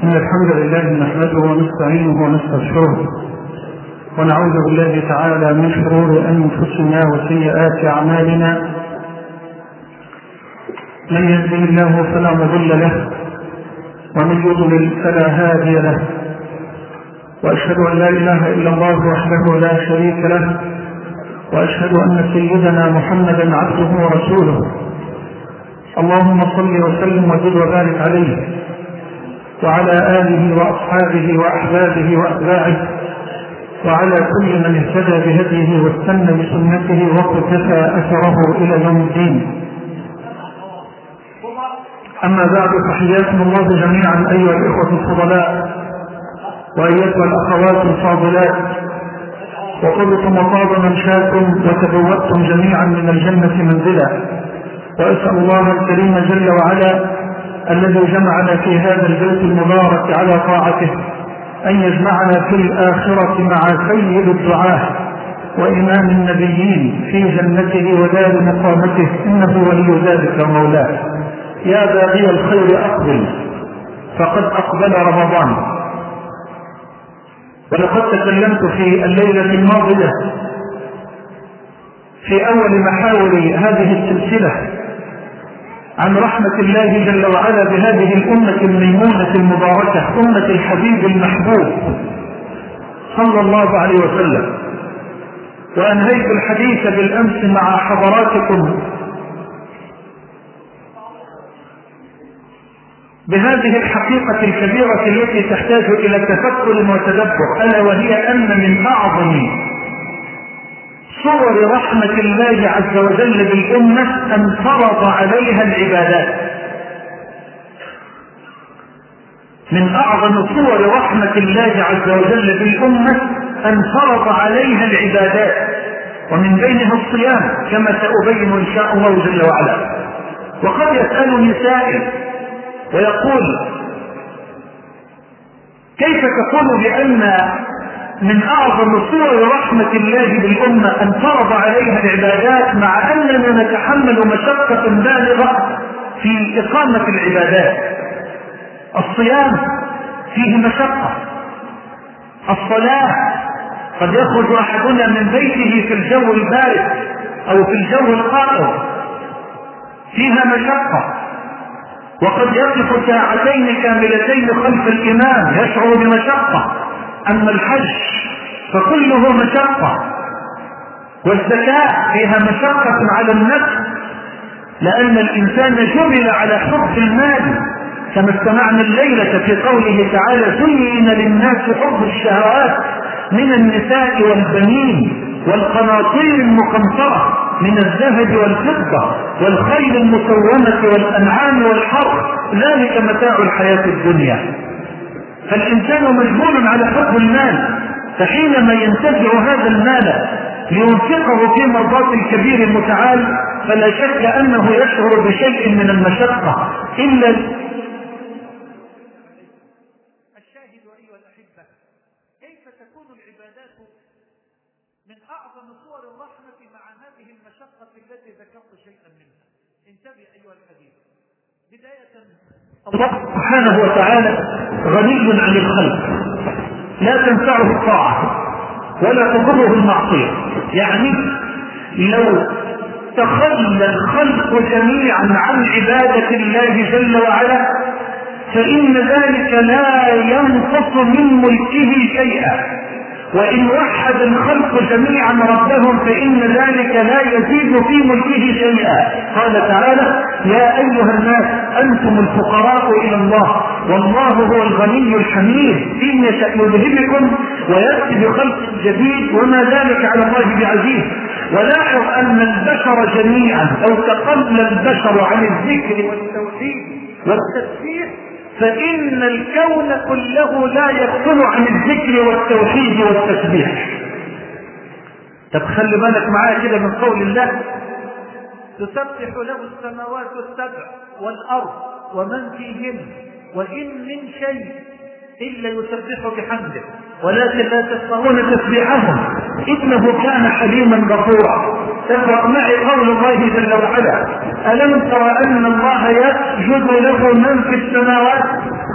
إن الحمد لله نحمده ونستعينه ونستغفره ونعوذ بالله تعالى من شرور أنفسنا وسيئات أعمالنا. من يهده الله فلا مضل له ومن يضلل فلا هادي له، وأشهد أن لا إله إلا الله وحده لا شريك له، وأشهد أن سيدنا محمدا عبده ورسوله. اللهم صل وسلم وزد وبارك عليه وعلى آله وأصحابه وأحبابه وأتباعه وعلى كل من اهتدى بهديه واستنى بسنته واقتفى أثره إلى يوم الدين. أما بعد، تحياتكم الله جميعا أيها الإخوة الفضلاء وأيتها الأخوات الفاضلات، وطبتم وطاب منشاكم وتبوأتم جميعا من الجنة منزلا. وأسأل الله الكريم جل وعلا الذي جمعنا في هذا البيت المبارك على طاعته أن يجمعنا في الآخرة مع سيد الدعاة وإمام النبيين في جنته ودار مقامته، إنه ولي ذلك ومولاه. يا باغي الخير أقبل فقد أقبل رمضان. ولقد تكلمت في الليلة الماضية في أول محاور هذه السلسلة عن رحمة الله جل وعلا بهذه الأمة الميمونة المباركة، أمة الحبيب المحبوب صلى الله عليه وسلم. وأنهيت الحديث بالأمس مع حضراتكم بهذه الحقيقة الكبيرة التي تحتاج إلى تفكر وتدبر، ألا وهي أن من أعظم صور رحمة الله عز وجل بالأمة أن فرض عليها العبادات. من أعظم صور رحمة الله عز وجل بالأمة أن فرض عليها العبادات، ومن بينها الصيام كما سأبين إن شاء الله جل وعلا. وقد يسألني سائل ويقول: كيف تقول بأن من أعظم صور رحمة الله بالأمة أن فرض عليها العبادات مع أننا نتحمل مشقة بالغة في إقامة العبادات؟ الصيام فيه مشقة، الصلاة قد يخرج أحدنا من بيته في الجو البارد أو في الجو القائر فيها مشقة، وقد يقف ساعتين كاملتين خلف الإمام يشعر بمشقة. أما الحج فكله مشقة، والزكاة فيها مشقة على النفس، لأن الإنسان جبل على حب المال، كما استمعنا الليلة في قوله تعالى: زين للناس حب الشهوات من النساء والبنين والقناطير المقنطرة من الذهب والفضة والخيل المسومة والأنعام والحرث، ذلك متاع الحياة الدنيا. فالإنسان مجبول على حب المال، فحينما ينتزع هذا المال لينفقه في مرضاة الكبير المتعال فلا شك أنه يشعر بشيء من المشقة. إلا الشاهد أيها الأحبة، كيف تكون العبادات من أعظم صور الرحمة مع هذه المشقة التي ذكرت شيئا منها؟ انتبه أيها الحبيب. بداية، الله سبحانه وتعالى غني عن الخلق، لا تنفعه الطاعة ولا تضره المعصية. يعني لو تخلى الخلق جميعا عن عبادة الله جل وعلا فإن ذلك لا ينقص من ملكه شيئا، وإن وحد الخلق جميعا ربهم فإن ذلك لا يزيد في ملكه شيئا. قال تعالى: يا أيها الناس أنتم الفقراء إلى الله والله هو الغني الحميد، إن يشأ يذهبكم ويأتي بخلق جديد وما ذلك على الله بعزيز. ولاحظ أن البشر جميعا لو تقل البشر عن الذكر والتوحيد والتسبيح فإن الكون كله لا يغفل عن الذكر والتوحيد والتسبيح. طب خلي بالك معايا كده من قول الله: تسبح له السماوات السبع والأرض ومن فيهن وإن من شيء إلا يسبح بحمده ولكن لا تفقهون تسبيحهم إنه كان حليما غفورا. تقرأ معي قول الله جل وعلا: ألم تر أن الله يسجد له من في السماوات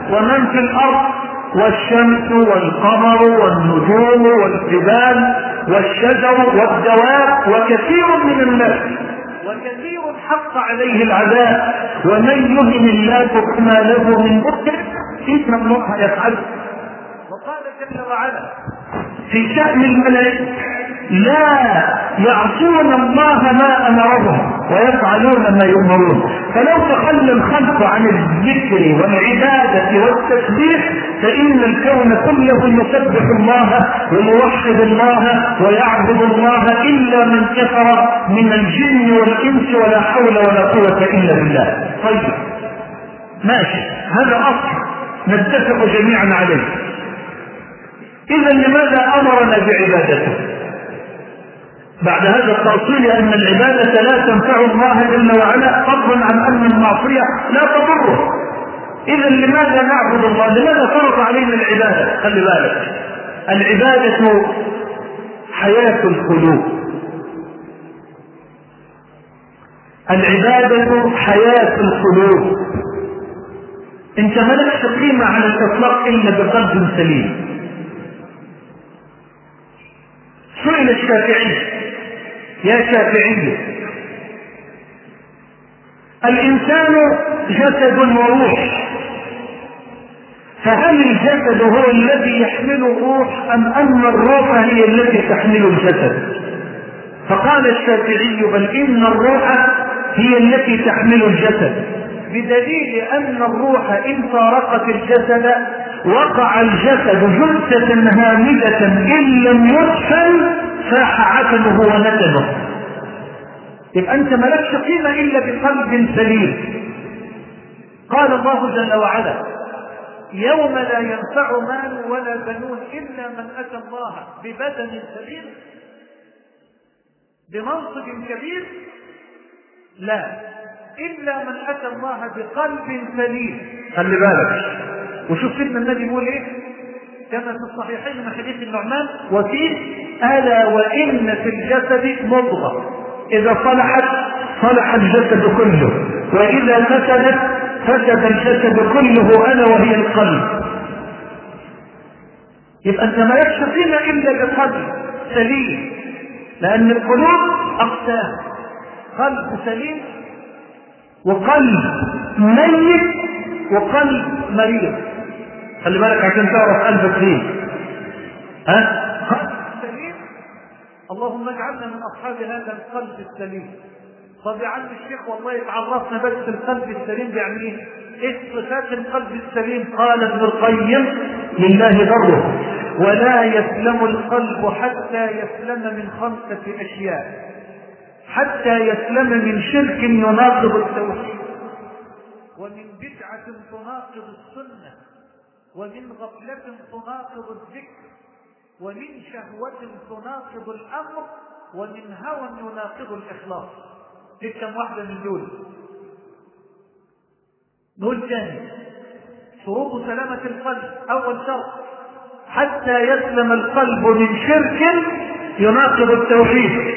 ومن في الأرض، والشمس والقمر والنجوم والجبال والشجر والدواب وكثير من الناس، وكثير حق عليه العذاب، ومن يهن الله فما له من مكر إن الله يفعل. وقال جل وعلا في شأن الملائكة لا يعصون الله ما أمرهم ويفعلون ما يؤمرون. فلو تخلى الخلق عن الذكر والعبادة والتسبيح فإن الكون كله يسبح الله ويوحد الله ويعبد الله إلا من كفر من الجن والإنس ولا حول ولا قوة إلا بالله. طيب ماشي، هذا أصل نتفق جميعا عليه. إذا لماذا أمرنا بعبادته بعد هذا التأصيل أن العبادة لا تنفع الله جل وعلا فضلا عن أن المعصية لا تضره؟ إذا لماذا نعبد الله؟ لماذا فرض علينا العبادة؟ خلي بالك، العبادة حياة القلوب، العبادة حياة القلوب. انت ملكش قيمة على الإطلاق إلا بقلب سليم. سئل الشافعي يا شافعي الإنسان جسد وروح، فهل الجسد هو الذي يحمل الروح أم أن الروح هي التي تحمل الجسد؟ فقال الشافعي بل إن الروح هي التي تحمل الجسد، بدليل أن الروح إن فارقت الجسد وقع الجسد جثة هامدة إن لم يدفن فاح عتبه ونتنه. يبقى أنت ملكش قيمة إلا بقلب سليم. قال الله جل وعلا يوم لا ينفع مال ولا بنون إلا من أتى الله ببدن سليم بمنصب كبير، لا، إلا من أتى الله بقلب سليم. خلي بالك وشوف سيدنا النبي يقول إيه كما في الصحيحين من حديث النعمان وفيه ألا وإن في الجسد مضغة إذا صلحت صلح الجسد كله وإذا فسدت فسد الجسد كله ألا وهي القلب. يبقى أنت ما لكش قيمة إلا بقلب سليم، لأن القلوب أقسام، قلب سليم وقلب ميت وقلب مريض. خلي بالك عشان تعرف قلبك فيه. قلب سليم، اللهم اجعلنا من أصحاب هذا القلب السليم. طب يا عم الشيخ والله تعرفنا بس القلب السليم بيعمل ايه؟ ايه صفات القلب السليم؟ قال ابن القيم لله ضره ولا يسلم القلب حتى يسلم من 5 أشياء: حتى يسلم من شرك يناقض التوحيد، ومن بدعة تناقض السنة، ومن غفلة تناقض الذكر، ومن شهوة تناقض الأمر، ومن هوى يناقض الإخلاص. دي كم واحدة من دول؟ نقول تاني: شروط سلامة القلب: أول شرط حتى يسلم القلب من شرك يناقض التوحيد.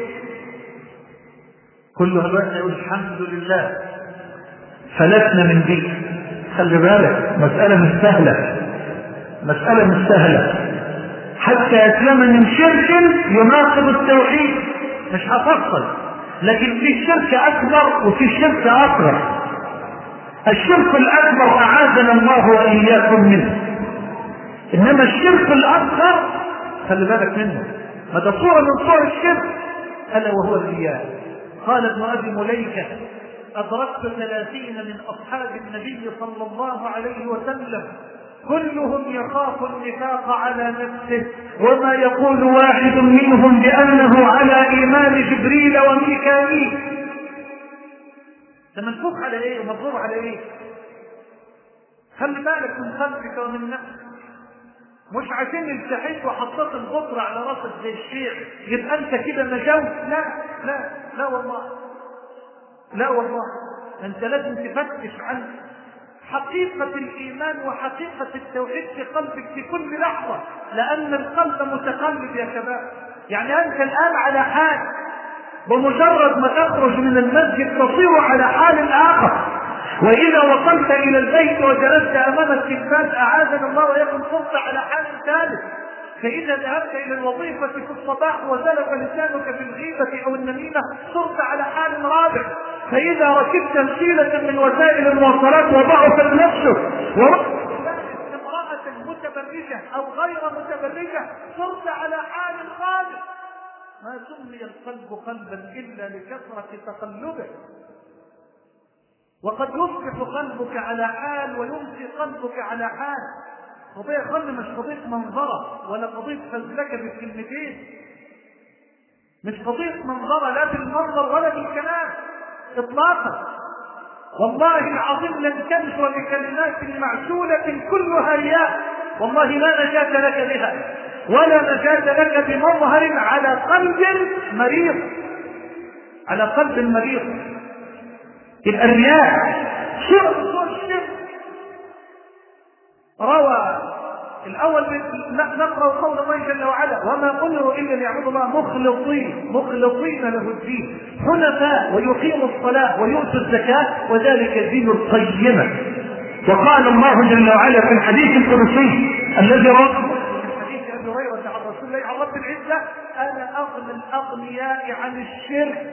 كل هذا يقول الحمد لله فلتنا من دي. خلي بالك مسألة مش سهلة، مسألة مش سهلة. حتى يسلم من شرك يناقض التوحيد، مش هتفصل، لكن في شرك أكبر وفي شرك أصغر. الشرك الأكبر أعاذنا الله وإياكم منه، إنما الشرك الأصغر خلي بالك منه، هذا صورة من صور الشرك ألا وهو الرياء. قال ابن أبي مليكة: أدركت 30 من أصحاب النبي صلى الله عليه وسلم كلهم يخاف النفاق على نفسه، وما يقول واحد منهم بأنه على إيمان جبريل وميكائيل. ده منفوخ على إيه ومضروب على إيه؟ خلي بالك من قلبك ومن نفسك. مش عشان التحيت وحطيت الغطرة على راسك زي الشيخ يبقى أنت كده نجوت. لا لا لا والله، لا والله، أنت لازم تفتش عن حقيقة الإيمان وحقيقة التوحيد في قلبك في كل لحظة، لأن القلب متقلب يا شباب. يعني أنت الآن على حال، بمجرد ما تخرج من المسجد تصير على حال آخر، وإذا وصلت إلى البيت وجلست أمام التلفاز أعاذنا الله ويكن صرت على حال ثالث. فإذا ذهبت إلى الوظيفة في الصباح وسلك لسانك في الغيبة أو النميمة صرت على حال رابع. فإذا ركبت وسيلة من وسائل المواصلات وضعفت نفسك امرأة متبرجة أو غير متبرجة صرت على حال خامس. ما سمي القلب قلبا إلا لكثرة تقلبه. وقد يصبح قلبك على حال ويمسي قلبك على حال. قضية قلب مش قضية منظرة ولا قضية فزلكة بالكلمتين، مش قضية منظرة لا بالمنظر ولا بالكلام إطلاقا. والله العظيم لن تنشر بكلمات معسولة كلها رياء، والله لا نجاة لك بها ولا نجاة لك بمظهر على قلب مريض، على قلب مريض. الرياء شرك. روى الأول نقرأ قول الله جل وعلا: وما أمروا إلا ليعبدوا الله مخلصين له الدين حنفاء ويقيموا الصلاة ويؤتوا الزكاة وذلك الدين القيمة. وقال الله جل وعلا في الحديث القدسي الذي رواه حديث أبي هريرة عن رسول الله عن رب العزة: أنا أغنى الأغنياء عن الشرك،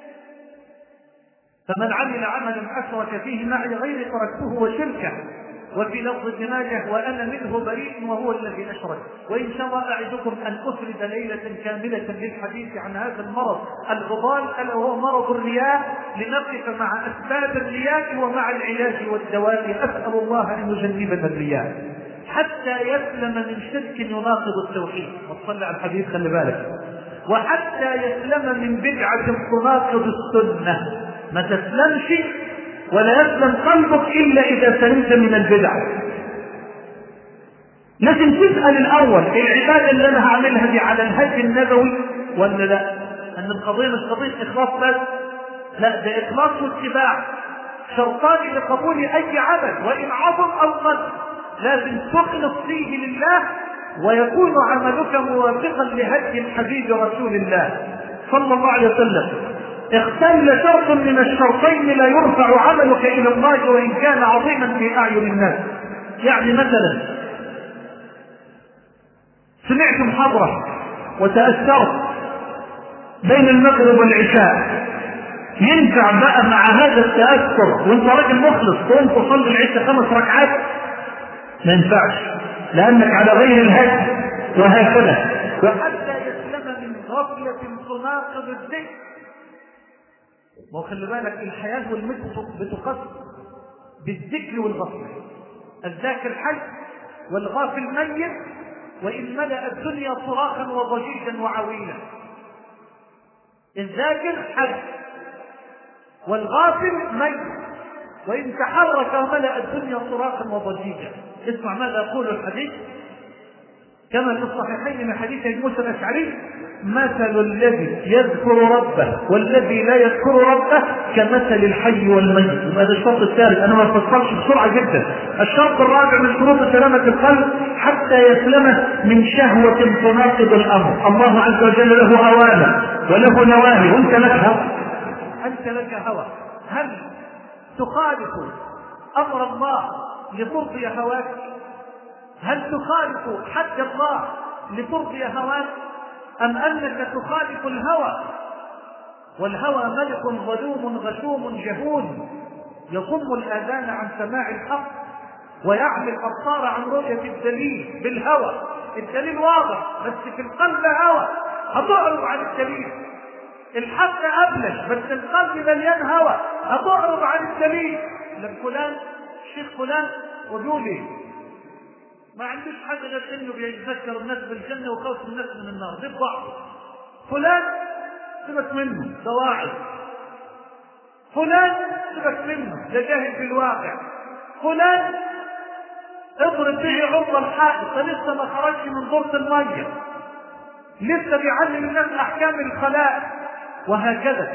فمن عمل عملا أشرك فيه معي غيري تركته وشركه. وفي لفظ ابن ماجه: وأنا منه بريء وهو الذي أشرك. وإن شاء الله أعدكم أن أفرد ليلة كاملة للحديث عن هذا المرض الغضال ألا وهو مرض الرياء، لنقف مع أسباب الرياء ومع العلاج والدواء. أسأل الله أن يجنبنا الرياء حتى يسلم من شرك يناقض التوحيد، وصلى على الحديث خلي بالك، وحتى يسلم من بدعة تناقض السنة. ما تسلمش ولا يسلم قلبك إلا إذا سلمت من البدع. لازم تسأل الأول: العبادة اللي أنا هعملها دي على الهدي النبوي ولا لا؟ أن القضية مش قضية إخلاص بس، لا، ده إخلاص واتباع، شرطان لقبول أي عمل وإن عظم أو قل. لازم تخلص فيه لله ويكون عملك موافقا لهدي الحبيب رسول الله صلى الله عليه وسلم. اختل شرط من الشرطين لا يرفع عملك إلى الله وإن كان عظيما في أعين الناس. يعني مثلا سمعت محاضرة وتأثرت بين المغرب والعشاء، ينفع بقى مع هذا التأثر وانت راجل مخلص تقوم تصلي العشاء 5 ركعات؟ ما ينفعش، لأنك على غير الهدي. وهكذا وحتى يسلم من غفلة تناقض الذكر. وخلي بالك الحياة والموت بتقسم بالذكر والغفلة. الذاكر حي والغافل ميت، وإن ملأ الدنيا صراخا وضجيجا وعويلا. الذاكر حي والغافل ميت، وإن تحرك وملأ الدنيا صراخا وضجيجا. اسمع ماذا يقول الحديث كما في الصحيحين من حديث موسى الأشعري: مثل الذي يذكر ربه والذي لا يذكر ربه كمثل الحي والميت. وهذا الشرط الثالث، أنا ما بفصلش بسرعة جدا. الشرط الرابع من شروط سلامة القلب حتى يسلمه من شهوة تناقض الأمر. الله عز وجل له أوامر وله نواهي، وأنت لك هوى. هل تخالف أمر الله لترضي هواك؟ هل تخالف حد الله لترضي هواك؟ أم أنك تخالف الهوى؟ والهوى ملك ظلوم غشوم جهول يصم الآذان عن سماع الحق ويعمي الأبصار عن رؤية الدليل بالهوى. الدليل واضح بس في القلب هوى، هتعرض عن الدليل. الحق أبلج بس القلب مليان هوى، هتعرض عن الدليل. لفلان شيخ فلان وجولي ما عندوش حاجة غير انه بيذكر الناس بالجنة وخوف الناس من النار، دي الضعف. فلان سيبك منه، ده واعظ. فلان سيبك منه، ده جاهل بالواقع. فلان اضرب به عرض الحائط، ده لسه ما خرجش من دورة المية، لسه بيعلم الناس احكام الخلاء. وهكذا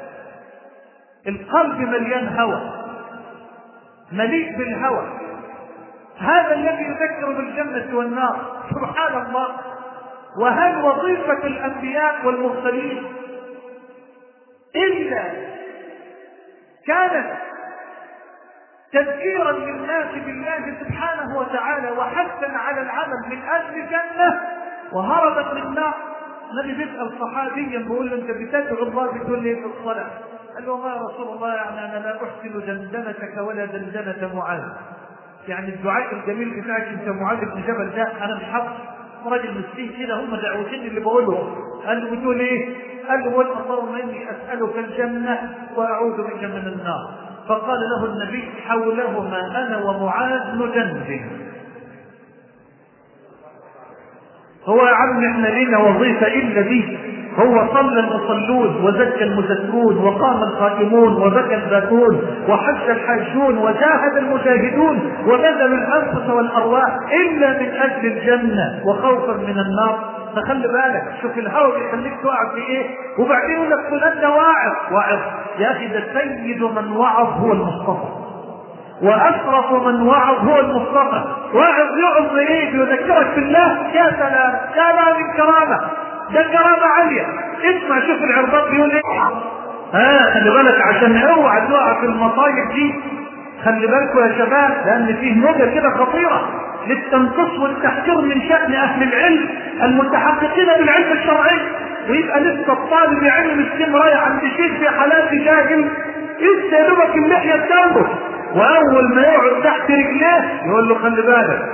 القلب مليان هوى، مليء بالهوى. هذا الذي يذكر بالجنة والنار سبحان الله. وهل وظيفة الأنبياء والمرسلين إلا كانت تذكيرا للناس بالله سبحانه وتعالى وحثا على العمل من أجل الجنة وهربا من النار. النبي بيسأل صحابيا بيقول له انت بتدعو الله بتقول لي في الصلاة؟ قال له ما يا رسول الله يعني انا لا احسن دندنتك ولا دندنة معاذ، يعني الدعاء الجميل بتاعك انت معاذ بن جبل ده انا مش حافظ، راجل مسكين كده هم دعوتين اللي بقولهم. قال له بتقول ايه؟ قال له اللهم اني اسالك الجنه واعوذ بك من النار. فقال له النبي حولهما انا ومعاذ ندندن. هو يا عم احنا لينا وظيفه الا دي؟ هو صلى المصلون وزكى المزكون وقام القائمون وبكى الباكون وحج الحاجون وجاهد المجاهدون وبذل الانفس والارواح الا من اجل الجنه وخوفا من النار. فخلي بالك، شوف الهوى بيخليك تقع في ايه، وبعدين يقول لك فلان ده واعظ يا اخي، ده سيد من وعظ هو المصطفى واشرف من وعظ هو المصطفى. واعظ يعظ بايه؟ بيذكرك بالله. يا سلام يا ما من كرامه، ده كرامه عاليه. اسمع شوف العرباط بيقول ايه. خلي بالك عشان اوعى تقع في المصايب دي. خلي بالكم يا شباب، لان فيه نوجه كده خطيره للتنقص والتحقير من شأن أهل العلم المتحققين بالعلم الشرعي، ويبقى لسه الطالب علم مسكين رايح عند شيخ في حالات جاهل لسه يا دوبك اللحية بتاعته، وأول ما يقعد تحت رجليه يقول له خلي بالك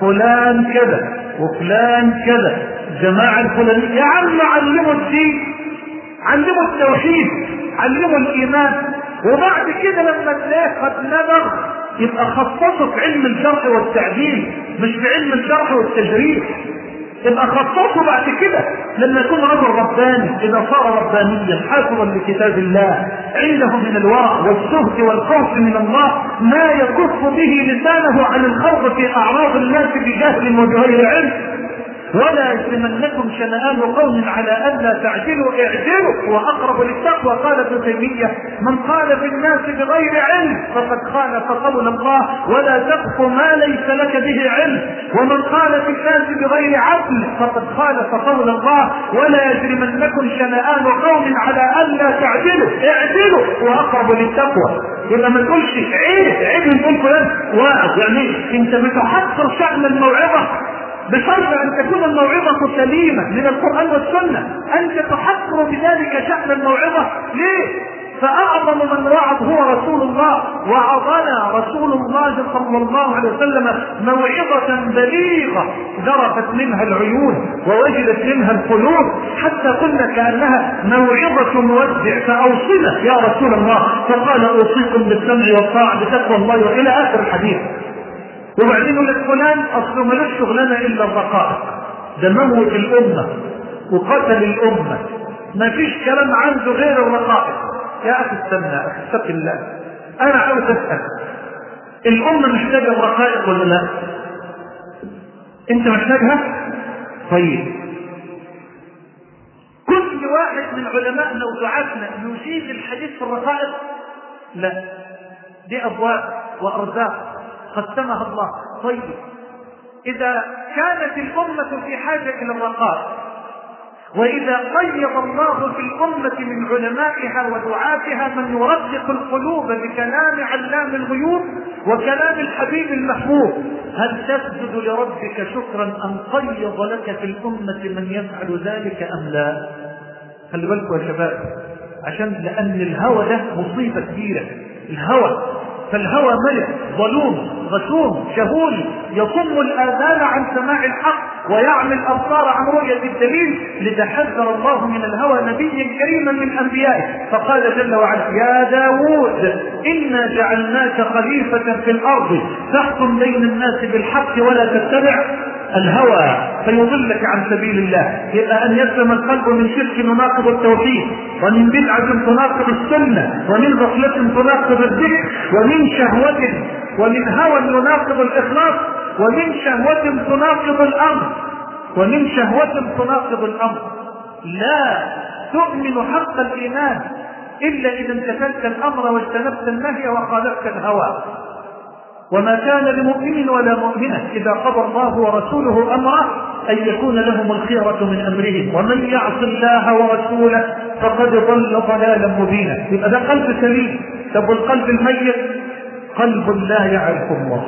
فلان كذا وفلان كذا جماعة الفلانية. يا عم علموا الدين، علموا التوحيد، علموا الإيمان، وبعد كده لما تلاقيه قد نبغ يبقى خصصه في علم الجرح والتعديل مش في علم الجرح والتجريح. يبقى خصصه بعد كده لما يكون رجل رباني، اذا صار ربانيا حافظا لكتاب الله عنده من الورع والزهد والخوف من الله ما يكف به لسانه عن الخوض في اعراض الناس بجهل وبغير علم. ولا يجرمنكم شنآن قوم على ألا تعدلوا اعدلوا واقرب للتقوى. قال ابن تيمية من قال في الناس بغير علم فقد خالف قول الله ولا تقف ما ليس لك به علم، ومن قال في الناس بغير عدل فقد خالف قول الله ولا يجرمنكم شنآن قوم على ألا تعدلوا اعدلوا واقرب للتقوى. يبقى ما تقولش عيب نقول فلان واعظ، يعني انت بتحقر شأن الموعظة بشرط أن تكون الموعظة سليمة من القرآن والسنة. أنت تحقر بذلك شأن الموعظة ليه؟ فأعظم من وعظ هو رسول الله، وعظنا رسول الله صلى الله عليه وسلم موعظة بليغة ذرفت منها العيون ووجلت منها القلوب حتى قلنا كأنها موعظة مودع فأوصنا يا رسول الله. فقال أوصيكم بالسمع والطاعة بتقوى الله وإلى آخر الحديث. وبعدين يقول لك فلان اصله ملوش شغلانه الا الرقائق، ده موت الامه وقتل الامه، ما فيش كلام عنده غير الرقائق. يا اخي استنى يا اخي اتق الله، انا عاوز اسال الامه محتاجه الرقائق ولا لا؟ انت محتاجها؟ طيب كل واحد من علمائنا ودعاتنا يجيب الحديث في الرقائق؟ لا، دي ابواب وارزاق قسمها الله. طيب إذا كانت الأمة في حاجة إلى الرقائق، وإذا قيض الله في الأمة من علمائها ودعاتها من يرقق القلوب بكلام علام الغيوب وكلام الحبيب المحبوب، هل تسجد لربك شكرا أن قيض لك في الأمة من يفعل ذلك أم لا؟ خلي بالكم يا شباب، لأن الهوى ده مصيبة كبيرة. الهوى، فالهوى ملك ظلوم غشوم جهول يصم الآذان عن سماع الحق ويعمي الأبصار عن رؤية الدليل. لتحذر الله من الهوى نبيا كريما من أنبيائه فقال جل وعلا يا داود إنا جعلناك خليفة في الأرض فاحكم بين الناس بالحق ولا تتبع الهوى فيضلك عن سبيل الله. يبقى أن يسلم القلب من شرك يناقض التوحيد، ومن بدعة تناقض السنة، ومن غفلة تناقض الذكر، ومن شهوة ومن هوى يناقض الإخلاص، ومن شهوة تناقض الأمر، ومن شهوة تناقض الأمر. لا تؤمن حق الإيمان إلا إذا امتثلت الأمر واجتنبت النهي وخالفت الهوى. وما كان لمؤمن ولا مؤمنة إذا قضى الله ورسوله أمره أن يكون لهم الخيرة من أمرهم ومن يعص الله ورسوله فقد ضل ضلالا مبينا. يبقى ده قلب سليم. طب والقلب الميت؟ قلب لا يعرف الله.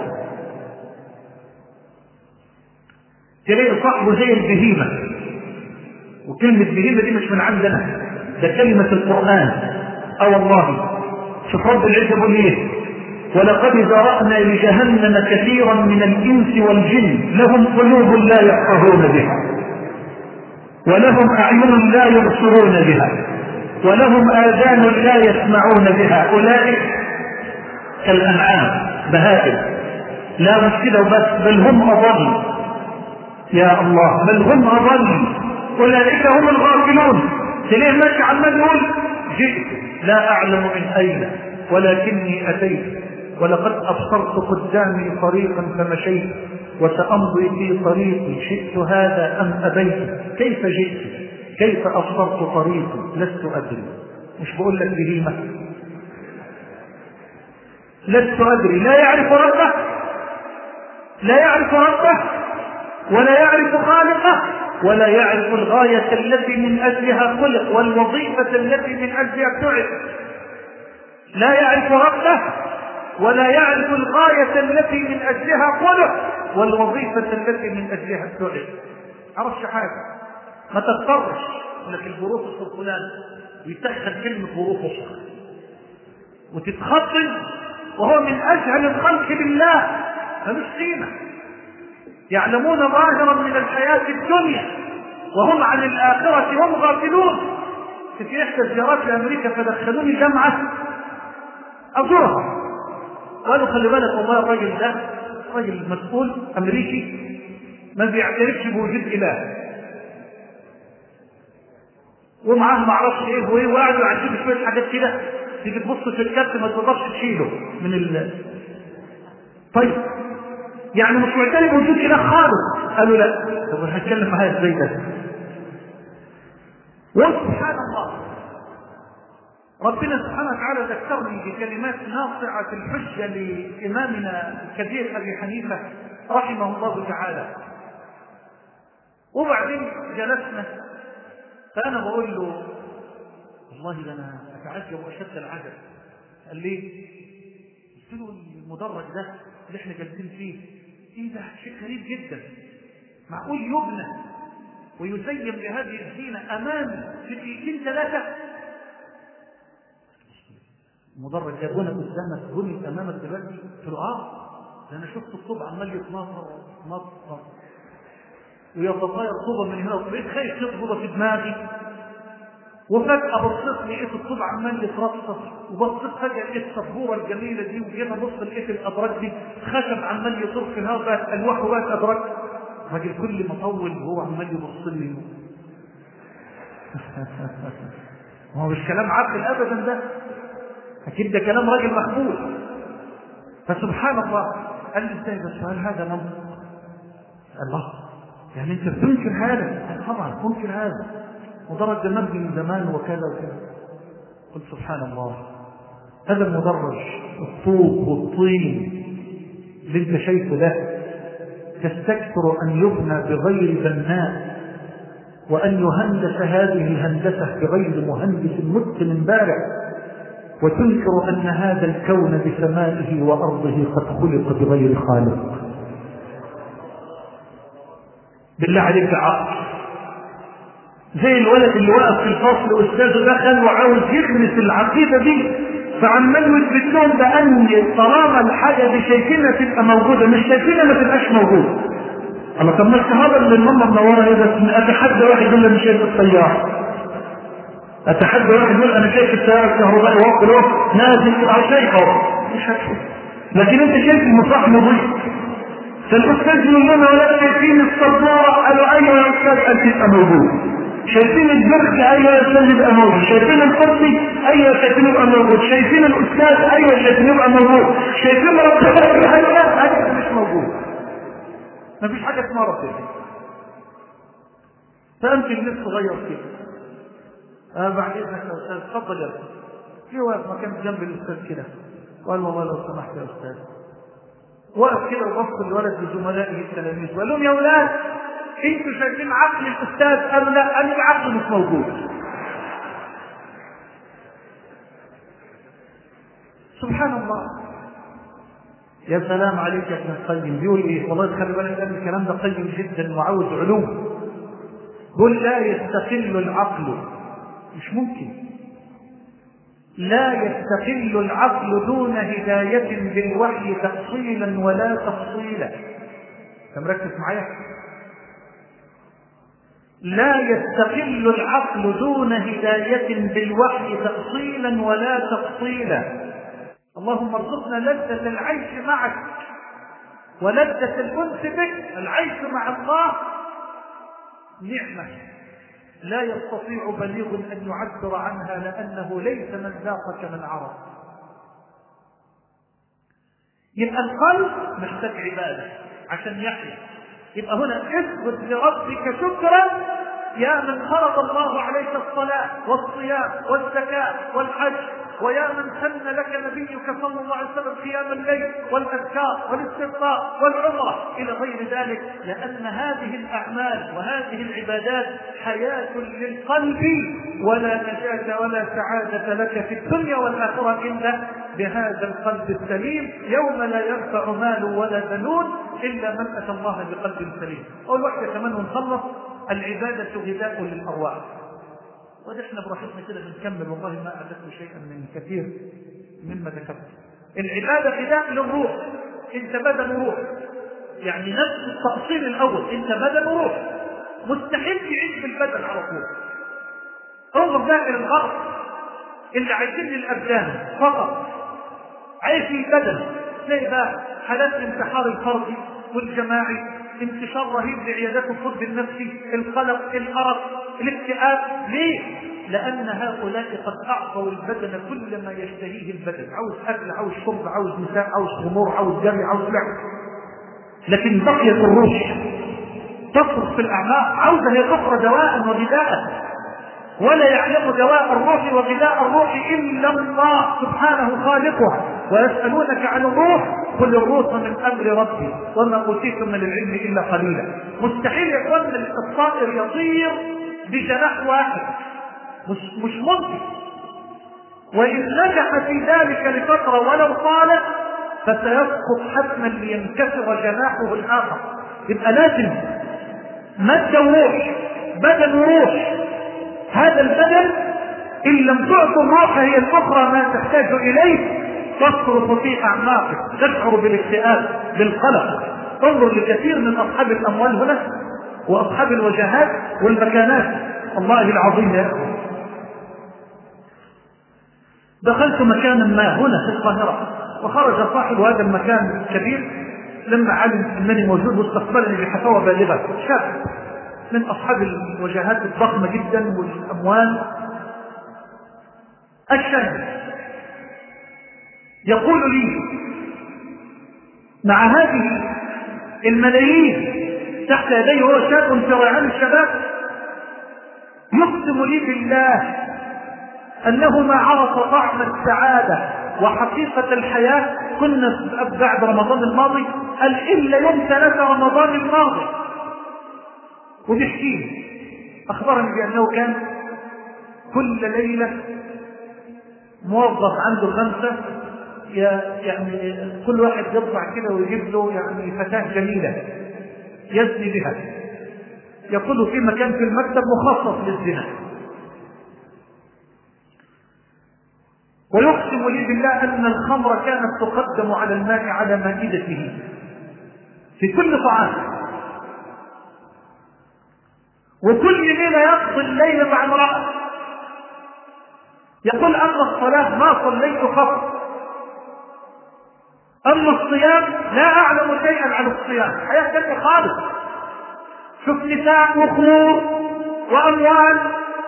تلاقي صاحبه زي البهيمة، وكلمة بهيمة دي مش من عندنا، ده كلمة القرآن. والله شوف رب العزة بيقول ايه: ولقد ذرأنا لجهنم كثيرا من الإنس والجن لهم قلوب لا يفقهون بها ولهم أعين لا يبصرون بها ولهم آذان لا يسمعون بها أولئك كالأنعام بهائم. لا مش كده وبس، بل هم أضل. يا الله، بل هم أضل، أولئك هم الغافلون. تلاقيه ماشي عمال يقول جئت لا أعلم من أين ولكني أتيت ولقد أبصرت قدامي طريقا فمشيت وسأمضي في طريقي شئت هذا أم أبيت. كيف جئت؟ كيف أبصرت طريقي؟ لست أدري. مش بقول لك بهيمة؟ لست أدري. لا يعرف ربه، لا يعرف ربه ولا يعرف خالقه ولا يعرف الغاية التي من أجلها خلق والوظيفة التي من أجلها ابتعث. لا يعرف ربه ولا يعرف الغاية التي من أجلها خلق والوظيفة التي من أجلها ابتعث. عرفش حاجة، ما تضطرش لك البروفيسور الفلان ويتخذ كلمة بروفيسور وتتخطل وهو من أجهل الخلق بالله، ملوش قيمة. يعلمون ظاهرا من الحياة الدنيا وهم عن الآخرة هم غافلون. في إحدى الزيارات لأمريكا فدخلوني جامعة أزورها، قالوا خلي بالك والله الراجل ده راجل مسؤول أمريكي ما بيعترفش بوجود إله، ومعاه ما اعرفش ايه وايه، وقعدوا يعذبوا شويه حاجات كده تيجي تبص في الكارت ما تقدرش تشيله من طيب يعني مش معترف بوجود اله خالص. قالوا لا. طب هتكلم معايا ازاي ده؟ وسبحان الله ربنا سبحانه وتعالى ذكرني بكلمات ناصعة الحجة لإمامنا الكبير أبي حنيفة رحمه الله تعالى. وبعدين جلسنا فأنا بقول له والله ده أنا أتعجب وأشد العجب. قال لي قلت له المدرج ده اللي احنا جالسين فيه ايه ده؟ شيء غريب جدا، معقول يبنى ويزين بهذه الزينة أمامي في دقيقتين ثلاثة؟ المدرج ده بنى قدامك، بني أمامك دلوقتي؟ قلت له ده أنا شفت الطوب عمال يتنطر ويتطاير طوبة من هنا، وبقيت خايف تطبط في دماغي. وفجأة بصيت لقيت الطوب عمال يترصص، وبصيت فجأة لقيت السبورة الجميلة دي، وجيت ابص لقيت الأدراج دي خشب عمال يطير في الهواء، بقت ألواح وبقت أدراج. راجل كل ما طول وهو عمال يبص لي. ما هو مش كلام عقل أبدا ده، أكيد ده كلام راجل مخبول. فسبحان الله قال لي ازاي ده السؤال هذا منطق؟ الله يعني انت بتنكر هذا؟ طبعا انكر هذا، مدرج ده مبني من زمان وكذا وكذا. قلت سبحان الله هذا المدرج الطوب والطين اللي انت شايفه ده تستكثر ان يبنى بغير بناء وان يهندس هذه الهندسه بغير مهندس متقن بارع، وتنكر ان هذا الكون بسمائه وارضه قد خلق بغير خالق. بالله عليك عقل زي الولد اللي وقف في الفصل واستاذه دخل وعاوز يخلص العقيده دي، فعمال يثبت لهم بان طالما الحاجه دي شايفينها تبقى موجوده، مش شايفينها ما تبقاش موجوده. الله طب ما الصحابه اللي الماما منوره هنا اتحدى واحد يقول انا شايف السياره، اتحدى واحد يقول انا شايف السياره الكهربائيه واقف له نازل او شايفه مش هتشوف، لكن انت شايف المصباح مضيء. فالاستاذ يقول لنا ولا شايفين السبوره؟ قالوا ايوه يا استاذ قال تبقى موجود. شايفين الجرح؟ ايوه يا استاذ يبقى موجود. شايفين الكرسي؟ ايوه شايفين يبقى موجود. شايفين الاستاذ؟ ايوه شايفين يبقى موجود. شايفين ربنا؟ ايوه حاجه مش موجود، مفيش حاجه اسمها ربنا. فانت الناس صغير كده بعد اذنك يا استاذ اتفضل يا استاذ. في واقف مكان جنب الاستاذ كده وقال والله لو سمحت يا استاذ، وقف كده وبص الولد لزملائه التلاميذ وقال لهم يا اولاد انتوا شايفين عقل الاستاذ؟ قالوا لا، قالوا العقل مش موجود. سبحان الله. يا سلام عليك يا ابن القيم. بيقول ايه؟ والله خلي بالك ان الكلام ده قيم جدا وعاوز علوم. قل لا يستقل العقل، مش ممكن، لا يستقل العقل دون هداية بالوحي تفصيلا ولا تفصيلا. انت مركز معايا؟ لا يستقل العقل دون هداية بالوحي تفصيلا ولا تفصيلا. اللهم ارزقنا لذة العيش معك ولذة الأنس بك. العيش مع الله نعمة لا يستطيع بليغ أن يعبر عنها، لأنه ليس من ذاق كمن عرف. يبقى القلب محتاج عبادة عشان يحيا. يبقى هنا اثبت لربك شكرا يا من فرض الله عليك الصلاة والصيام والزكاة والحج، ويا من سن لك نبيك صلى الله عليه وسلم قيام الليل والأذكار والاستغفار والعمرة إلى غير ذلك، لأن هذه الأعمال وهذه العبادات حياة للقلب، ولا نجاة ولا سعادة لك في الدنيا والآخرة إلا بهذا القلب السليم، يوم لا ينفع مال ولا بنون إلا من أتى الله بقلب سليم. أول واحدة كمان ونخلص، العبادة غذاء للأرواح. ونحن براحتنا كده بنكمل، والله ما أعددت شيئا من كثير مما ذكرت. العبادة غذاء للروح. انت بدن وروح، يعني نفس التأصيل الأول، انت بدن وروح، مستحيل تعيش بالبدن على طول. انظر بقى إلى الغرب اللي عايشين للأبدان فقط، عايش البدن، تلاقي بقى حالات الانتحار الفردي والجماعي، انتشار رهيب لعيادات الطب النفسي، القلق، الأرق، الاكتئاب. ليه؟ لأن هؤلاء قد أعطوا البدن كل ما يشتهيه البدن، عاوز أكل، عاوز شرب، عاوز نساء، عاوز خمور، عاوز جري، عاوز لعب. لكن بقيت الروح تصرف في الأعماق، عاوزة هي تقرأ دواء وغذاء، ولا يعلم دواء الروح وغذاء الروح إلا الله سبحانه خالقها. ويسألونك عن الروح قل الروح من أمر ربي وما أوتيتم من العلم إلا قليلا. مستحيل يكون الطائر يطير بجناح واحد، مش ممكن. وإن نجح في ذلك لفترة ولو طالت فسيسقط حتما لينكسر جناحه الآخر. يبقى لازم مادة وروح، بدن وروح. هذا البدن إن لم تعطي الروح هي الأخرى ما تحتاج إليه تصرف في أعماقك، تشعر بالاكتئاب، بالقلق. انظر لكثير من أصحاب الأموال هنا وأصحاب الوجهات والمكانات، الله العظيم يا أخوة. دخلت مكانا ما هنا في القاهرة، وخرج صاحب هذا المكان الكبير لما علم أنني موجود واستقبلني بحفاوة بالغة. شاب من أصحاب الوجهات الضخمة جدا والأموال. الشاب يقول لي مع هذه الملايين تحت يديه، هو شاب في ريعان الشباب، يقسم لي بالله أنه ما عرف طعم السعادة وحقيقة الحياة كنا بعد رمضان الماضي، قال إلا يوم 3 رمضان الماضي. وبيحكي لي أخبرني بأنه كان كل ليلة موظف عنده 5، يعني كل واحد يطلع كده ويجيب له يعني فتاة جميلة يزني بها. يقول في مكان في المكتب مخصص للزنا. ويقسم لي بالله أن الخمر كانت تقدم على الماء على مائدته في كل طعام. وكل ليلة يقضي الليل مع امرأة. يقول أما الصلاة ما صليت خط، أما الصيام لا أعلم شيئا عن الصيام، حياة تانية خالص. شوف نساء وخمور وأموال.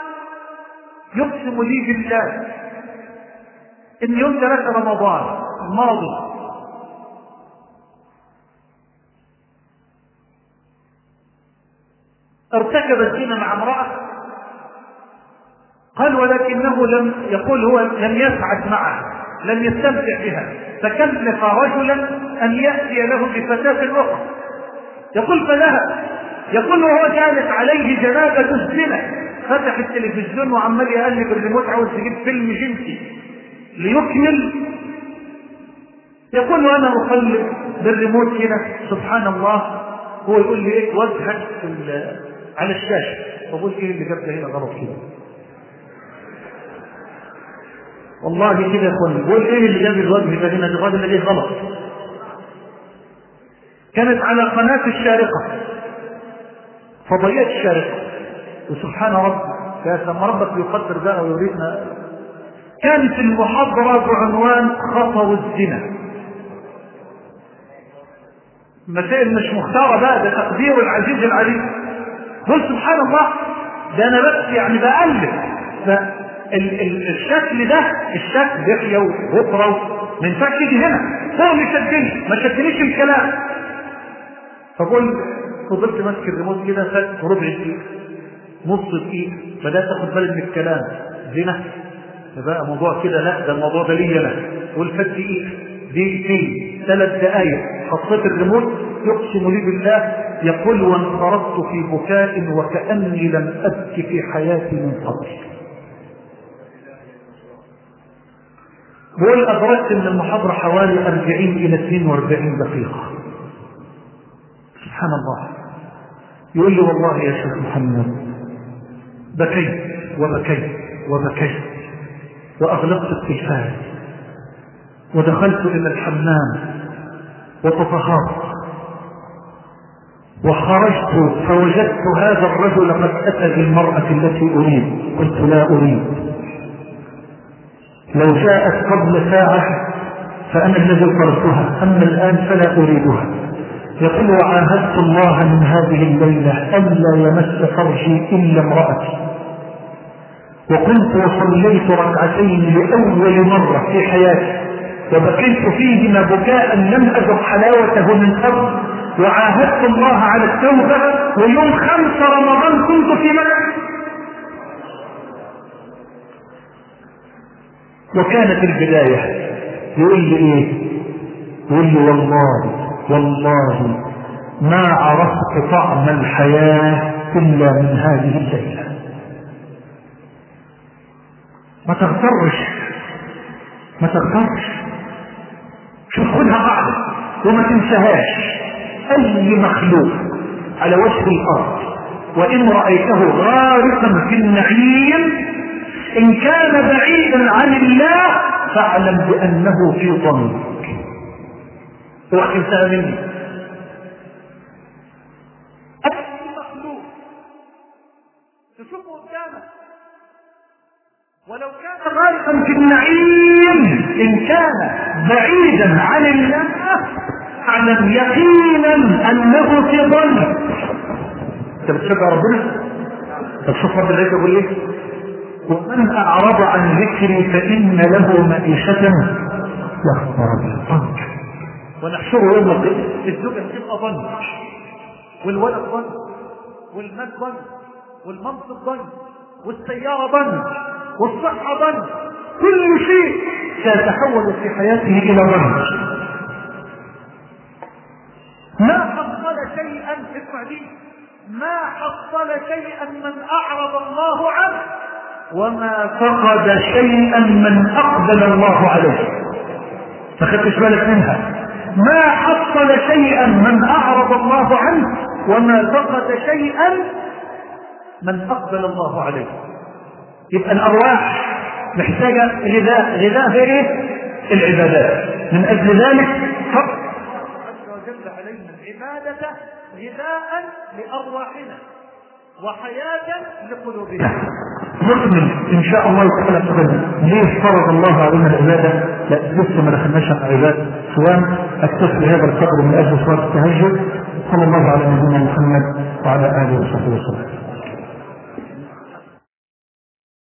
يقسم لي بالله إن يوم 3 رمضان الماضي ارتكب الزنا مع امرأة. قال ولكنه لم يسعد معها، لم يستمتع بها، فكلف رجلا أن يأتي له بفتاة أخرى. يقول فذهب. يقول وهو جالس عليه جنابة الزنا، فتح التلفزيون وعمال يقلب الريموت، عاوز يجيب فيلم جنسي ليكمل يقول له انا اقلب بالريموت كده سبحان الله، هو يقول لي ايه وجهك على الشاشه، فقول ايه اللي جاب هنا غلط كده، والله كده يا اخوان بقول ايه اللي جاب الوجه ده هنا الراجل ده ليه غلط. كانت على قناه الشارقه، فضيات الشارقه، وسبحان ربك يا سما ربك يقدر بقى ويريدنا. كانت المحاضره بعنوان خطر الزنا، مسائل مش مختاره بقى، ده تقدير العزيز العليم. قل سبحان الله، ده انا بس يعني بألف الشكل ده، الشكل يحيى وغفرة ما ينفعش يجي هنا، هو اللي شدني، ما شدنيش الكلام. فقول فضلت ماسك الريموت كده، فات ربع دقيقة نص دقيقة، بدأت اخد بالي من الكلام، زنا فبقى موضوع كده، لا ده الموضوع ده ليا انا، والفات دقيقة دقيقتين 3 دقايق، حطيت الريموت يقسم لي بالله يقول وانصرفت في بكاء وكأني لم أبكي في حياتي من قبل. بقول أدركت من المحاضرة حوالي 40 إلى 42 دقيقة. سبحان الله. يقول لي والله يا شيخ محمد بكيت وبكيت وبكيت وأغلقت التلفاز ودخلت إلى الحمام وتطهرت وخرجت فوجدت هذا الرجل قد أتى بالمرأة التي أريد. قلت لا أريد، لو جاءت قبل ساعة فأنا الذي طردتها، أما الآن فلا أريدها. يقول وعاهدت الله من هذه الليلة ألا يمس فرجي إلا امرأتي، وقمت وصليت ركعتين لأول مرة في حياتي وبكيت فيهما بكاء لم أذق حلاوته من قبل، وعاهدت الله على التوبة، ويوم 5 رمضان كنت في مكة. وكانت البداية يقول لي ايه؟ يقول لي والله ما عرفت طعم الحياة إلا من هذه الليلة. ما تغترش، شوف خدها قاعدة وما تنساهاش. أي مخلوق على وجه الأرض وإن رأيته غارقا في النعيم إن كان بعيدا عن الله فاعلم بأنه في ضنك. اوعى تنساها مني. أي مخلوق تشوفه قدامك ولو كان غارقا في النعيم إن كان بعيدا عن الله اعلم يقينا أنه في ضنك. انت بتشجع ربنا؟ طب شوف رب العزة يقول ايه؟ ومن أعرض عن ذكري فإن له معيشة يخبر بالضنك ونحشره يوم القيامة. الزوجة هتبقى ضنك، والولد ضنك، والمال ضنك، والمنصب ضنك، والسيارة ضنك، والصحة ضنك، كل شيء سيتحول في حياته إلى ضنك. ما حصل شيئا، اسمع دي، ما حصل شيئا من أعرض الله عنه وما فقد شيئا من أقبل الله عليه. ما خدتش بالك منها؟ ما حصل شيئا من أعرض الله عنه وما فقد شيئا من أقبل الله عليه. يبقى الأرواح محتاجة غذاء غير ايه؟ العبادات. من أجل ذلك فقط الله عز وجل علينا العبادة غذاء لأرواحنا وحياة لقلوبنا. نؤمن إن شاء الله تعالى قبل ليه فرض الله علينا العبادة؟ لا لسه ما دخلناش على عبادة صيام. أكتفي بهذا القدر من أجل صلاة التهجد. صلى الله على نبينا محمد وعلى آله وصحبه وسلم.